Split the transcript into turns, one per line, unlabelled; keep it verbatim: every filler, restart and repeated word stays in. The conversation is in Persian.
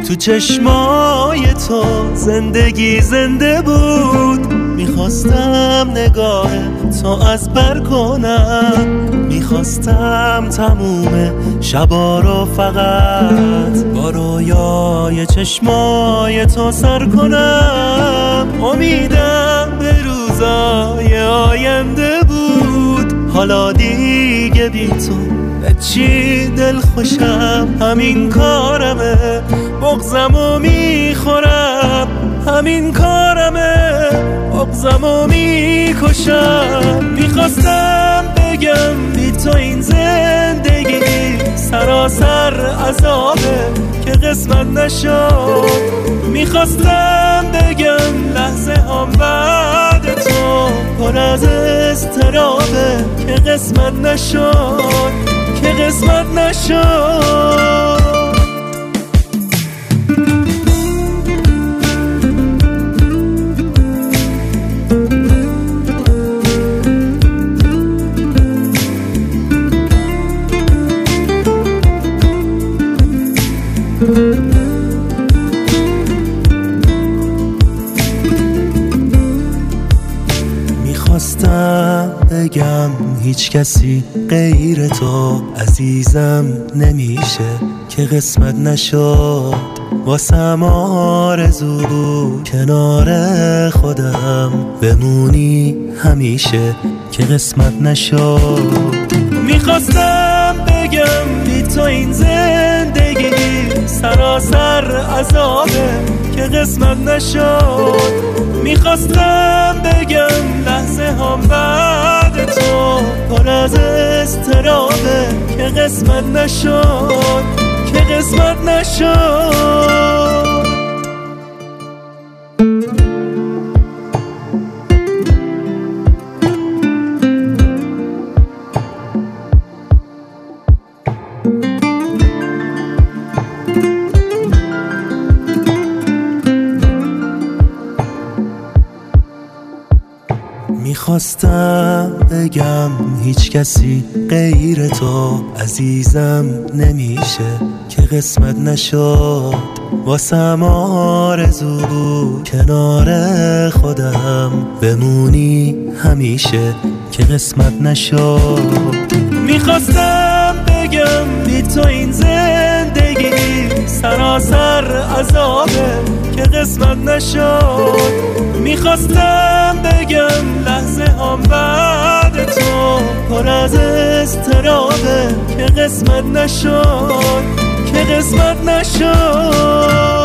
تو چشمای تو زندگی زنده بود. میخواستم نگاه تو از بر کنم، میخواستم تموم شبا رو فقط با رویای چشمای تو سر کنم. امیدم به روزای آینده بود، حالا دیگه بی تو به چی دل خوشم. همین کارمه، بغضمو میخورم، همین کارمه، بغضمو میکشم. میخواستم بگم بی تو این زندگی سراسر عذابه که قسمت نشد. میخواستم بگم لحظه هم بعد تو پر از اضطرابه که قسمت نشد، که قسمت نشد. میخواستم بگم هیچ کسی غیر تو عزیزم نمیشه که قسمت نشد. واسم آرزو بود کنار خودم بمونی همیشه که قسمت نشد. میخواستم بگم بی تو این زندگی سراسر عذابه که قسمت نشد. میخواستم بگم لحظه هم بعد تو پر از اضطرابه که قسمت نشد، که قسمت نشد. میخواستم بگم هیچ کسی غیر تو عزیزم نمیشه که قسمت نشد. واسم آرزو بود کنار خودم بمونی همیشه که قسمت نشد. میخواستم بگم بی تو این زندگی سراسر عذابه که قسمت نشد. میخواستم بگم لحظه هم بعد تو پر از اضطرابه که قسمت نشد، که قسمت نشد.